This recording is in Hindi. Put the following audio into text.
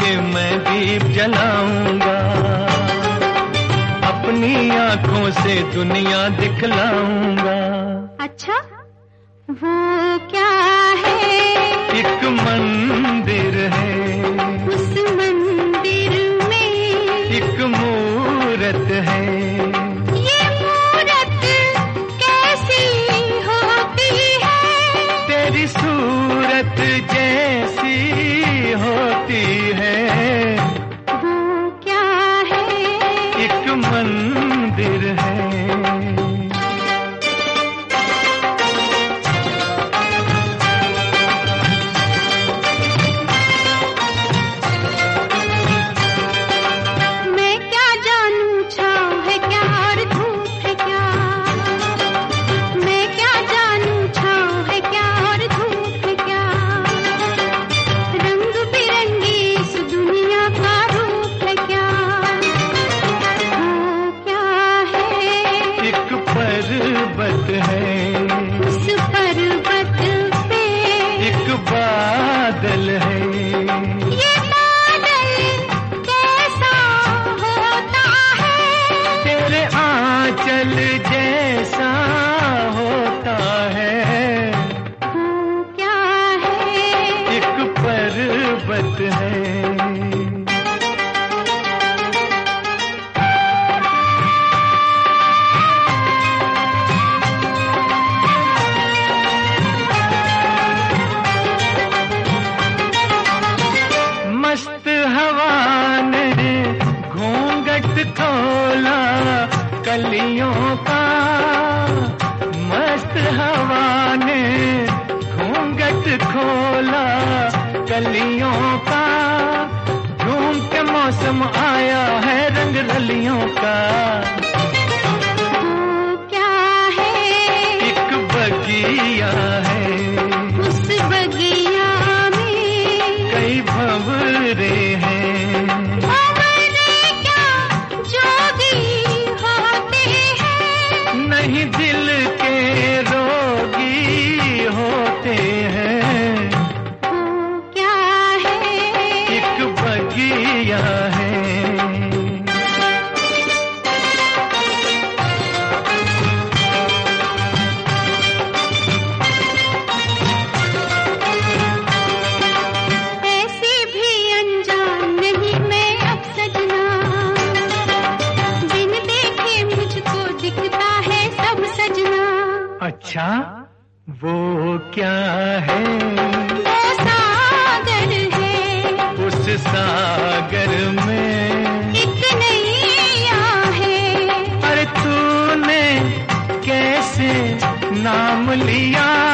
मैं दीप जलाऊंगा, अपनी आंखों से दुनिया दिखलाऊंगा। अच्छा, वो क्या है? एक मंदिर है, उस मंदिर में एक मूरत है। ये मूरत कैसी होती है? तेरी सूरत जैसी होती है। वो क्या है? एक मंदिर है। पर्वत है, उस पर्वत पे एक बादल है। ये बादल कैसा होता है? तेरे आंचल जैसा होता है। वो क्या है? एक पर्वत है। मस्त हवा ने घूंघट खोला कलियों का, मस्त हवा ने घूंघट खोला कलियों का। झूम के मौसम आया है रंग रलियों का। वो क्या है? एक बगिया है, उस बगिया में कई भंवरे हैं। भंवरे क्या जोगी होते हैं? नहीं दिल के रोगी होते हैं। वो क्या है? एक बगिया है। ऐसी भी अनजान नहीं मैं अब सजना, बिन देखे मुझको दिखता है सब सजना। अच्छा, वो क्या है? वो सागर है, उस सागर में एक नैया है। अरे तूने कैसे नाम लिया?